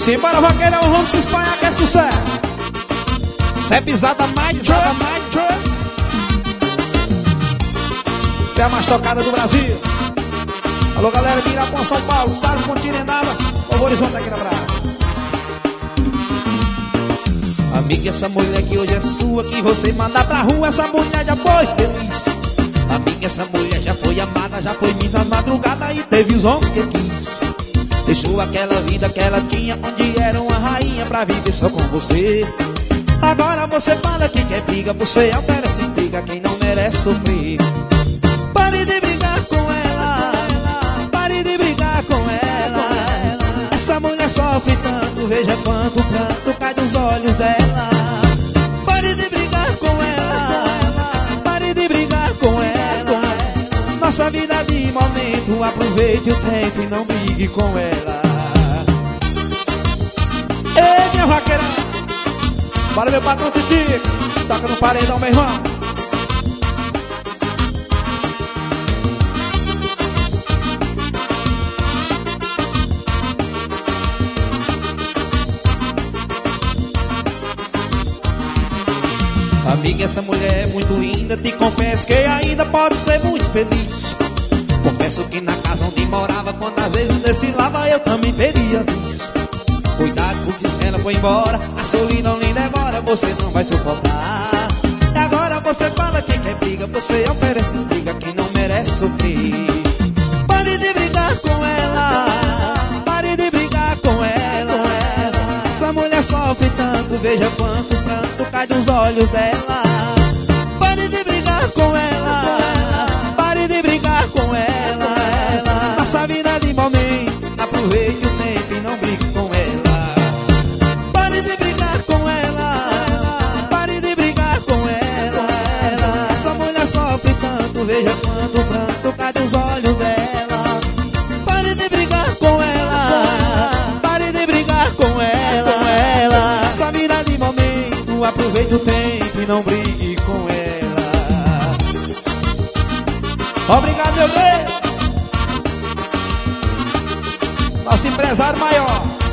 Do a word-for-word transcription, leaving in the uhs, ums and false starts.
Simbora, vaqueirão, vamos se espalhar que é sucesso. Cê é pisada mais, pisada mais. Cê é a mais tocada do Brasil. Alô, galera de Irapuã, São Paulo, Salve, Continental, Novo Horizonte aqui na Praia. Amiga, essa mulher que hoje é sua, que você manda pra rua, essa mulher já foi feliz. Amiga, essa mulher já foi amada, já foi muita madrugada e teve os homens que quis. Deixou aquela vida que ela tinha, onde era uma rainha pra viver só com você. Agora você fala que quer briga, você oferece briga quem não merece sofrer. Pare de brigar com ela, pare de brigar com ela. Essa mulher sofre tanto, veja quanto pranto cai dos olhos dela. Pare de brigar com ela, pare de brigar com ela. Nossa vida de momento, aproveite o tempo e não brigue com ela. Ei, minha vaqueira, bora meu patrão Titi, toca no paredão, meu irmão. Amiga, essa mulher é muito linda, te confesso que ainda pode ser muito feliz. Confesso que na casa onde morava, quantas vezes desfilava, eu também pedia bis. Cuidado, porque se ela foi embora, a solidão lhe devora, você não vai suportar. E agora você fala que quer briga, você oferece briga quem não merece sofrer. Pare de brigar com ela, pare de brigar com ela. Essa mulher sofre tanto, veja quanto pranto cai dos olhos dela. Pare de brigar com ela, pare de brigar com ela. Nossa vida de momento, aproveite o tempo e não brigue com ela. Pare de brigar com ela, pare de brigar com ela. Essa mulher sofre tanto, veja quanto pranto cai dos olhos dela. Pare de brigar com ela, pare de brigar com ela. Essa vida de momento, aproveite o tempo e não brigue com ela. Obrigado, meu Deus. Nosso empresário maior.